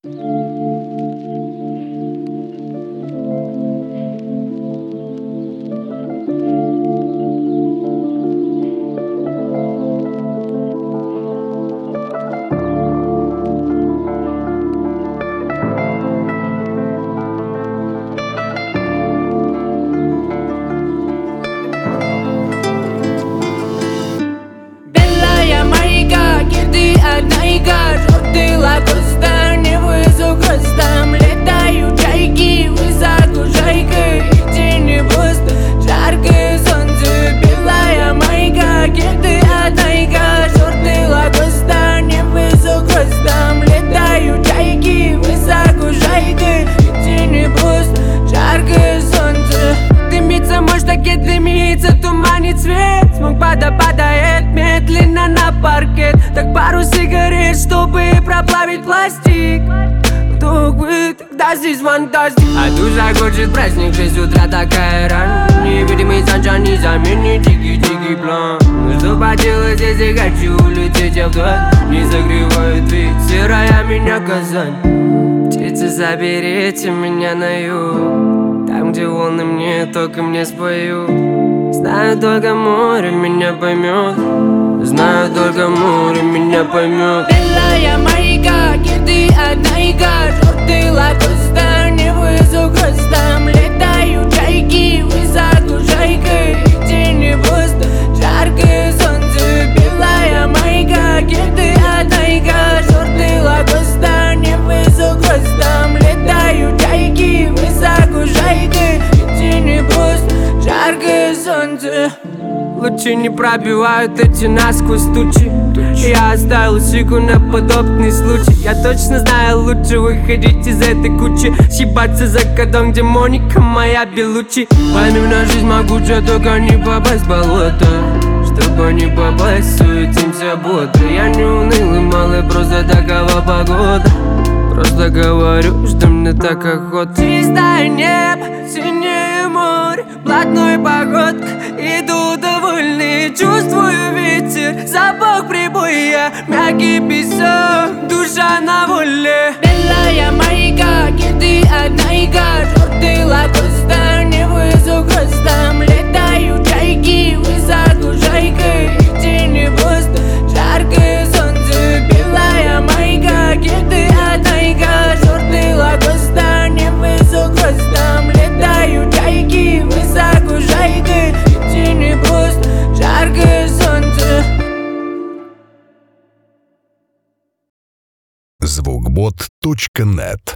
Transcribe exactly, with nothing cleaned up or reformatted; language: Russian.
Цвет смог падает медленно на паркет. Так пару сигарет, чтобы проплавить пластик. Вдруг вы, тогда здесь фантастик. А душа хочет праздник, в шесть утра такая рано. Невидимый санчан не заменит дикий-дикий план. Ну что поделать, если хочу улететь я вдаль. Не загревает ведь сырая меня Казань. Птицы, заберите меня на юг, там, где волны мне только мне споют. Знаю, только море меня поймет. Знаю, только море меня поймет. Белая маяка, кеды одна желтый лакоста, не вызов хвостом. Летают чайки, высоко жайкой, и тени пусто, жаркое солнце. Белая маяка, кеды одна желтый лакоста, не вызов хвостом. Летают чайки, высоко жайкой, и тени пусто, жаркое солнце. Лучи не пробивают эти насквозь тучи. Я оставил чеку на подобный случай. Я точно знаю, лучше выходить из этой кучи. Съебаться за кодом, где Моника моя Белучи. Поймем, жизнь могучая, только не попасть в болото. Чтобы не попасть, суетимся бодро. Я не унылый малый, просто такова погода. Просто говорю, что мне так охота. Чистое небо, синее море, блатной походка, иду довольный. Чувствую ветер, запах прибоя, мягкий песок, душа на воле. Белая маяка, кеды одна желтый лакоста, не вызов хвостом. Летают чайки, высоко жайкой, и тени пусто, жаркое солнце. Белая маяка, кеды одна желтый лакоста, не вызов хвостом. Летают чайки, высоко жайкой, и тени пусто, жаркое солнце. звукбот точка нет